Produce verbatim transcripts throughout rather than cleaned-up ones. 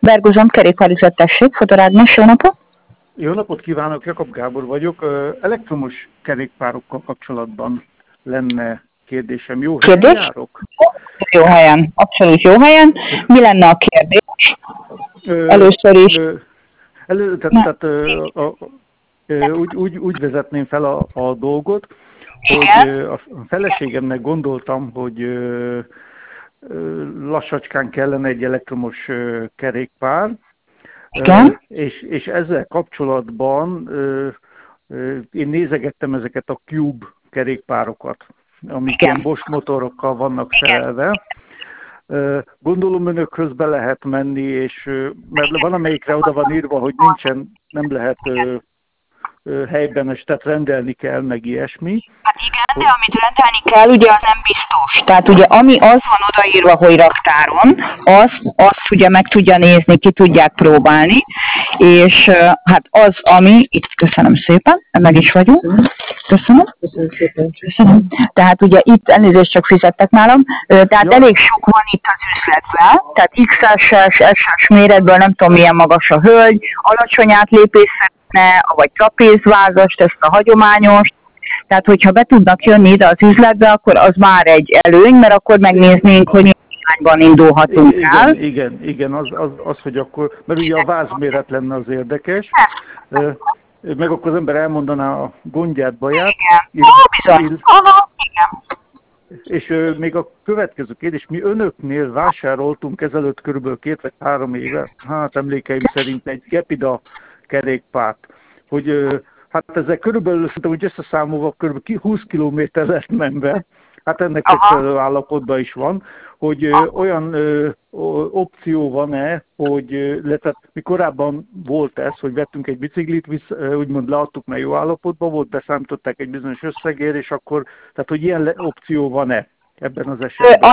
Bergozont kerékpárüzlet, tessék, Fodor Ágnes, jó napot! Jó napot kívánok, Jakab Gábor vagyok. Elektromos kerékpárokkal kapcsolatban lenne kérdésem. Jó helyen Kérdés? járok? Jó helyen, abszolút jó helyen. Mi lenne a kérdés? Először is. Ö, elő, tehát, tehát ö, a, ö, úgy, úgy, úgy vezetném fel a, a dolgot, hogy ö, a feleségemnek gondoltam, hogy ö, ö, lassacskán kellene egy elektromos ö, kerékpár, Igen. És, és ezzel kapcsolatban ö, ö, én nézegettem ezeket a Cube kerékpárokat, amik Igen. ilyen Bosch motorokkal vannak szerelve. Ö, gondolom önökhöz be lehet menni, és ö, mert valamelyikre oda van írva, hogy nincsen, nem lehet ö, ö, helyben, és tehát rendelni kell, meg ilyesmi. Hát igen, de amit rendelni kell, ugye az nem biztos. Tehát ugye ami az van odaírva, hogy raktáron, azt, azt ugye meg tudja nézni, ki tudják próbálni, és hát az, ami, itt köszönöm szépen, meg is vagyunk, köszönöm. Köszönöm szépen. Köszönöm. Tehát ugye itt elnézést csak fizettek nálam, tehát Ja. elég sok van itt az üzletben, tehát iksz es-es, es-es méretből nem tudom milyen magas a hölgy, alacsony átlépés szeretne, vagy trapézvázast, ezt a hagyományos. Tehát, hogyha be tudnak jönni ide az üzletbe, akkor az már egy előny, mert akkor megnéznénk, hogy milyen irányban indulhatunk el. Igen, igen, igen, az, az, az, hogy akkor, mert ugye a vázméret lenne az érdekes, meg akkor az ember elmondaná a gondját, baját. Igen, ó, bizony. Aha, igen. És ö, még a következő kérdés, mi önöknél vásároltunk ezelőtt körülbelül két vagy három éve, hát emlékeim szerint egy Gepida kerékpárt, hogy ö, hát ezzel körülbelül, szerintem, hogy összeszámolva körülbelül húsz kilométer lett menve, hát ennek megfelelő állapotban is van, hogy ö, olyan ö, opció van-e, hogy ö, tehát mi korábban volt ez, hogy vettünk egy biciklit, visz, ö, úgymond leadtuk, mert jó állapotban volt, beszámították egy bizonyos összegért, és akkor, tehát hogy ilyen le, opció van-e ebben az esetben?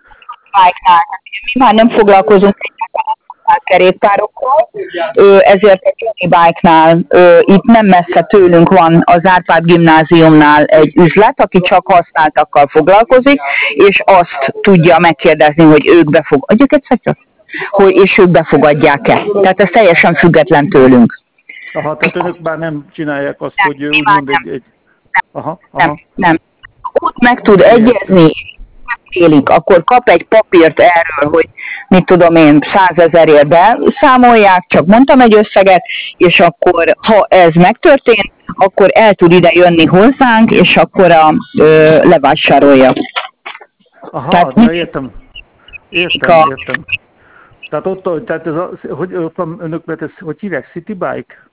Mi már nem foglalkozunk kerékpárokkal, ezért a Johnny Bike-nál itt nem messze tőlünk van az Árpád gimnáziumnál egy üzlet, aki csak használtakkal foglalkozik, és azt tudja megkérdezni, hogy ők befogadják egyszer, hogy és ők befogadják-e. Tehát ez teljesen független tőlünk. Aha, tehát önök már nem csinálják azt, nem, hogy úgymond egy... egy... Aha, aha. Nem, nem. Ott meg tud egyezni, élik, akkor kap egy papírt erről, hogy mit tudom én, százezerért beszámolják, csak mondtam egy összeget, és akkor, ha ez megtörtént, akkor el tud ide jönni hozzánk, és akkor a, ö, levásárolja. Aha, tehát de mit... értem. Értem, a... értem. Tehát ott, tehát ez a, hogy ott van önökben, ez, hogy hívják, City Bike?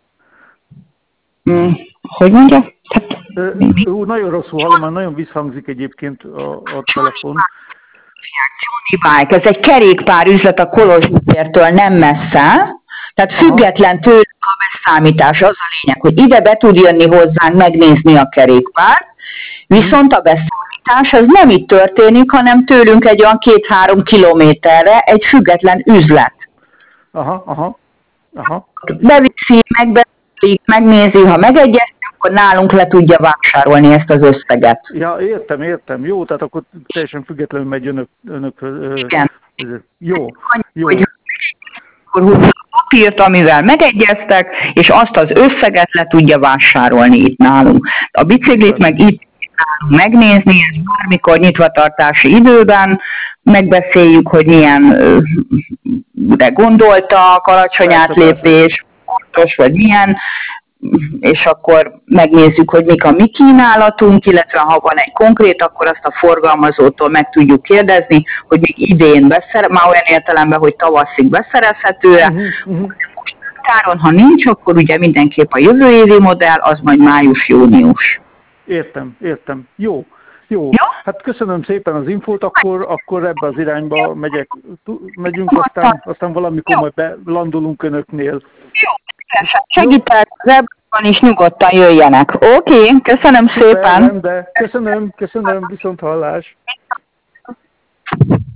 Mm, hogy mondja? Hát... Ú, nagyon rosszul hallom, már nagyon visszhangzik egyébként a, a telefon. Johnny Bike, ez egy kerékpár üzlet a Kolozsvár tértől nem messze, tehát független tőlük a beszámítás, az a lényeg, hogy ide be tud jönni hozzánk megnézni a kerékpárt, viszont a beszámítás az nem itt történik, hanem tőlünk egy olyan két-három kilométerre egy független üzlet. Aha, aha, aha. Beviszi, megbeszélik, megnézi, ha megegyez, akkor nálunk le tudja vásárolni ezt az összeget. Ja, értem, értem. Jó, tehát akkor teljesen függetlenül megy önök... önök igen. Jó, jó. Hogy akkor húzza a papírt, amivel megegyeztek, és azt az összeget le tudja vásárolni itt nálunk. A biciklit meg itt nálunk megnézni, ez bármikor nyitvatartási időben, megbeszéljük, hogy milyen de gondoltak, alacsony átlépés, pontos, vagy milyen, és akkor megnézzük, hogy mik a mi kínálatunk, illetve ha van egy konkrét, akkor azt a forgalmazótól meg tudjuk kérdezni, hogy még idén beszerez, már olyan értelemben, hogy tavaszig beszerezhető-e. Uh-huh, uh-huh. Most táron, ha nincs, akkor ugye mindenképp a jövő évi modell, az majd május-június. Értem, értem. Jó. Jó. Jó, hát köszönöm szépen az infót, akkor, akkor ebbe az irányba megyek, megyünk, aztán, aztán valamikor majd belandolunk önöknél. Jó, segítek, az ebből is nyugodtan jöjjenek. Oké, okay, köszönöm szépen. De köszönöm, köszönöm, viszont hallás.